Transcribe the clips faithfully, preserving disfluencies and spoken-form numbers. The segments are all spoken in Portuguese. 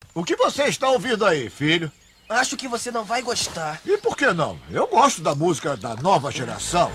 O que você está ouvindo aí, filho? Acho que você não vai gostar. E por que não? Eu gosto da música da nova geração.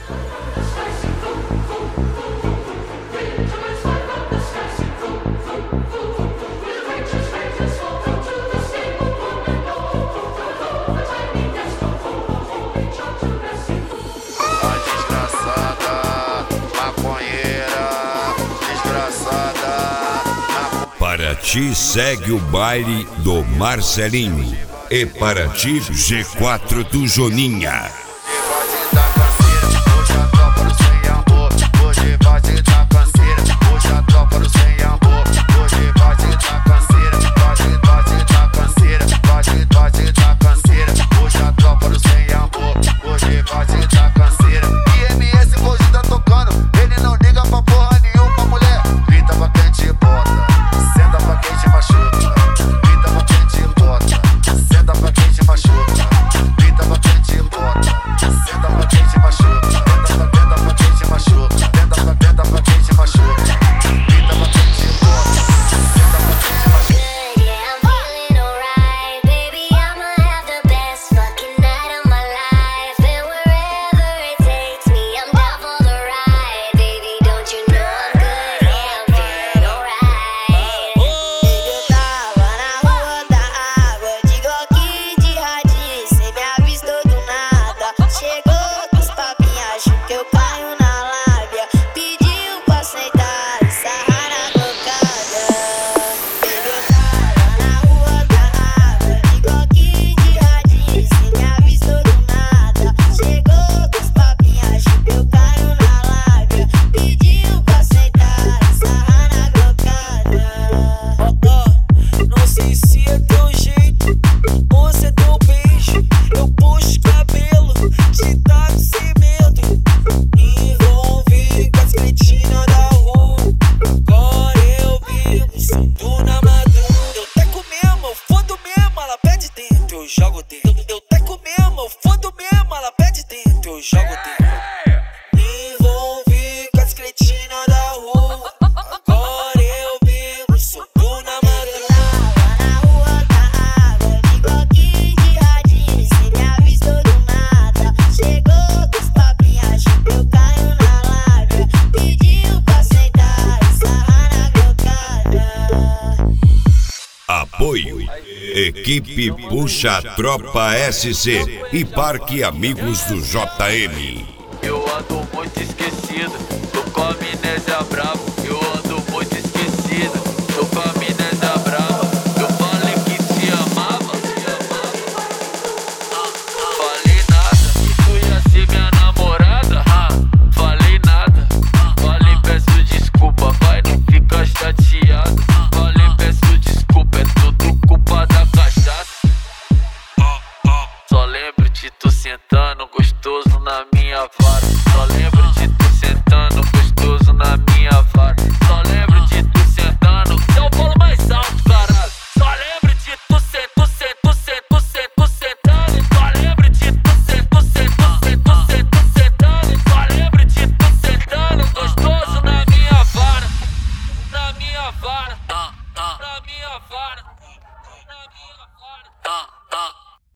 Paraty segue o baile do Marcelinho. E Paraty G quatro do Joninha. Jogo dentro, eu teco mesmo, eu fodo mesmo, ela pede dentro, eu jogo dentro. Envolvi com as cretinas da rua, agora eu vivo, subo na madrugada. Na rua da água, de bloquinho de radinho, cê me avistou do nada. Chegou com os papinhos, achou que eu caio na lábia. Pediu pra sentar e sarrar na cocada. Apoio Equipe Puxa Tropa S C e Parque Amigos do J M. Eu ando muito esquecido, tô com amnésia bravo.